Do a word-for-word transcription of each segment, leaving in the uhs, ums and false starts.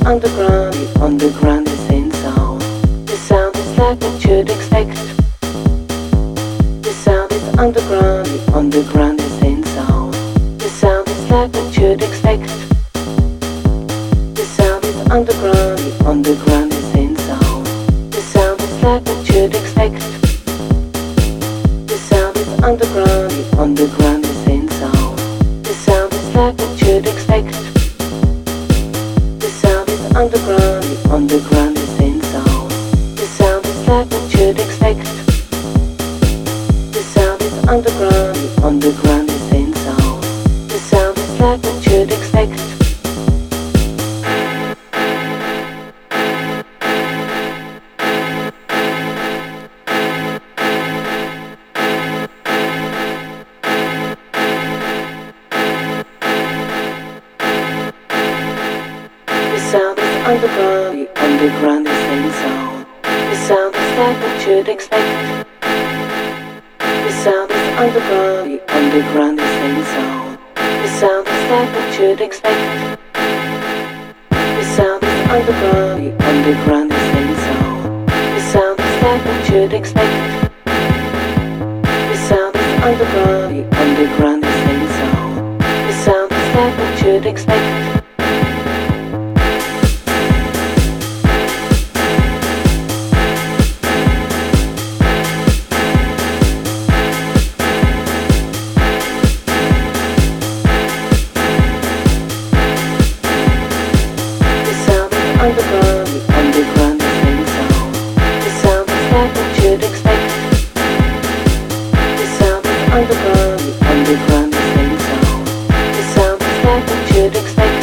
underground, the underground is in sound. The sound is like what you'd expect. The sound is underground, the underground is in sound. The sound is like what you'd expect. The sound is underground, the underground is in sound. The sound is like what you'd expect. The sound is underground, the underground is in sound. The sound is like what you'd expect. The sound is underground, the underground is in sound. The sound is like what you'd expect. The sound is underground, the underground is in sound. The sound is like what you'd expect. Underground, the underground is in sound. The sound is like what you'd expect. The sound is underground, the underground is in sound. The sound is like what you'd expect. The sound is underground, the underground is in sound. The sound is like what you'd expect. The sound is underground, the underground is in sound. The sound is like what you'd expect. Underground, the underground is in sound. The sound is like what you'd expect. The sound is underground, the underground is in sound. The sound is like what you'd expect.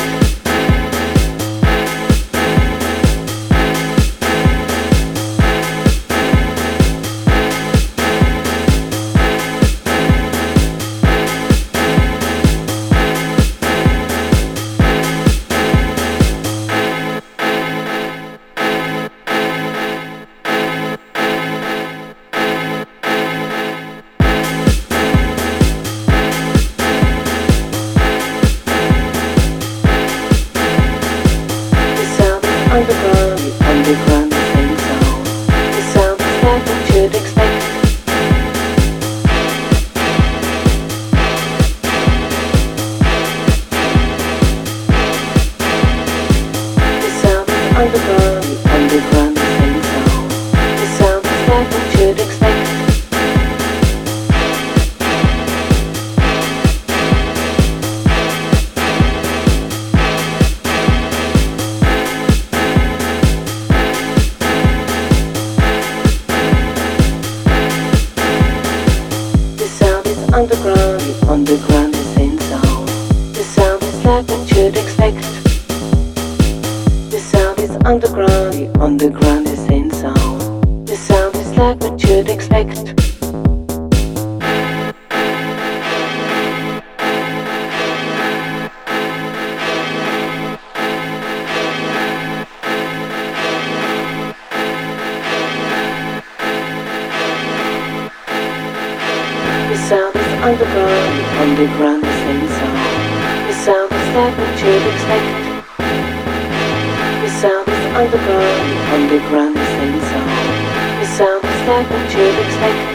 Underground, the underground is in sound. The sound is like what you'd expect. The sound is underground, the underground is in sound. The sound is like what you'd expect. Underground, the underground is in sound. The sound is like what you'd expect. The sound is underground, the underground is in sound. The sound is like what you'd expect. The sound is underground, the underground is in sound. The sound is like what you'd expect. The sound is underground, the underground is in sound. The sound is like what you'd expect.